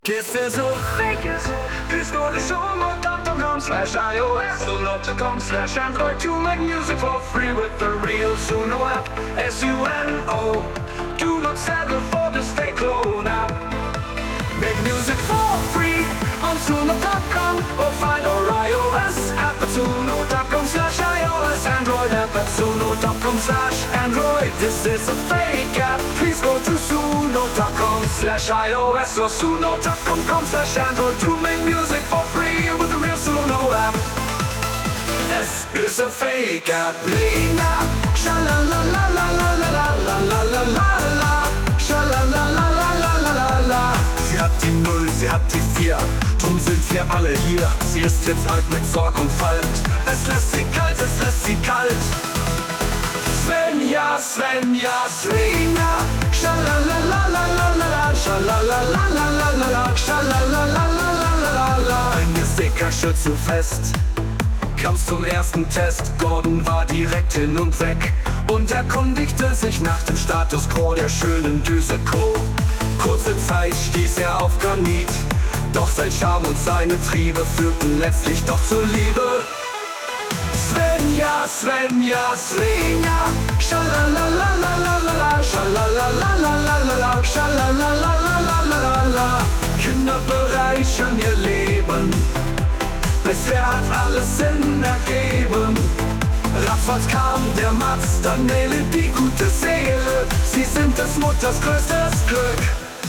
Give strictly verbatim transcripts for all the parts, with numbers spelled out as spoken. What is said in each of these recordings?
This is a fake is Please go to showmo dot com slash iOS Suno.com slash Android to make music for free with the real Suno app. S U N O. Do not settle for the stay clone app. Make music for free on Suno dot com or find our iOS app at Suno.com slash iOS Android app at Suno.com slash Android. This is a fake app. Please go to Suno.com slash iOS or Suno.com slash Android to make music for free with the real Suno app. This is a fake app. Bling app. Sha la la la la la la la la la la la. Sha la la la la la la la la. Sie hat die Null, sie hat die Vier, drum sind wir alle hier. Sie ist jetzt alt mit Sorg und Falten. Es lässt sie kalt, es lässt sie kalt. Svenja, Svenja, Svenja. Schalalalalalala, schalalalalalala, schalalalalalala. Ein Musiker Schützenfest kam zum ersten Test. Gordon war direkt hin und weg und erkundigte sich nach dem Status quo der schönen Düse Co. Kurze Zeit stieß er auf Granit, doch sein Charme und seine Triebe führten letztlich doch zur Liebe. Svenja, Svenja, Svenja. Schalalalalalala, schalalalalalala, schalalalalalala. Kinder bereichern ihr Leben, bisher hat alles Sinn ergeben. Ratzfatz kam der Mats, dann Nele, die gute Seele. Sie sind des Mutters größtes Glück.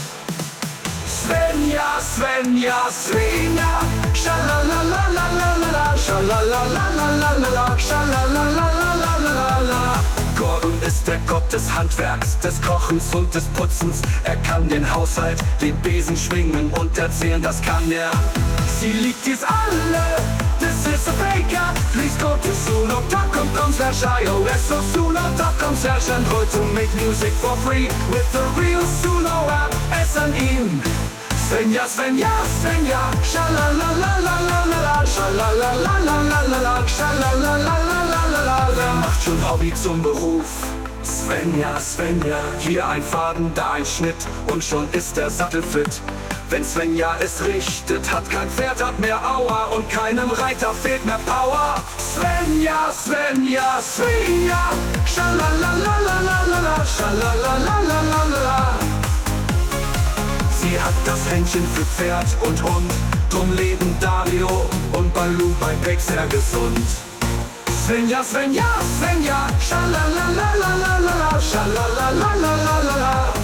Svenja, Svenja, Svenja. Schalalalalalala, schalalalalalala, schalalalalalala. Gordon ist der Gott des Handwerks, des Kochens und des Putzens. Er kann den Haushalt, den Besen schwingen und erzählen, das kann er. Sie liebt dies alle, this is a fake app. Please go to Suno.com slash iOS or Suno.com slash Android to make music for free with the real Suno app. Es an ihm Svenja, Svenja, Svenja. Schalalalalalala, schalalalalalala, schalalalalalala. Macht schon Hobby zum Beruf. Svenja, Svenja. Hier ein Faden, da ein Schnitt und schon ist der Sattel fit. Wenn Svenja es richtet, hat kein Pferd hat mehr Aua und keinem Reiter fehlt mehr Power. Svenja, Svenja, Svenja. Schalalalalalala, schalalalalalala. Sie hat das Händchen für Pferd und Hund, drum leben Dario und Baloo bei Beck sehr gesund. Svenja, Svenja, Svenja. Schalalalalalala, schalalalalalala.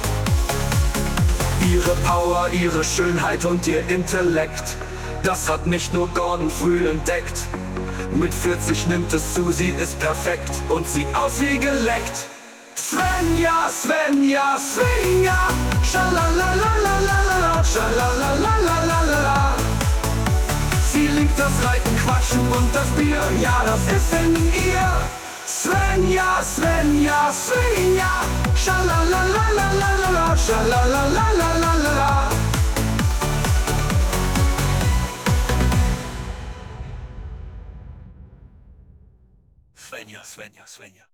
Ihre Power, ihre Schönheit und ihr Intellekt, das hat nicht nur Gordon früh entdeckt. Mit vierzig nimmt es zu, sie ist perfekt und sieht aus wie geleckt. Svenja, Svenja, Svenja. Schalalalalalala, schalalalalalala. Sie liebt das Reiten, Quatschen und das Bier, ja, das ist in ihr. Svenja, Svenja, Svenja. Schalalalalalala, schalalalalalala. Svenja, Svenja, Svenja.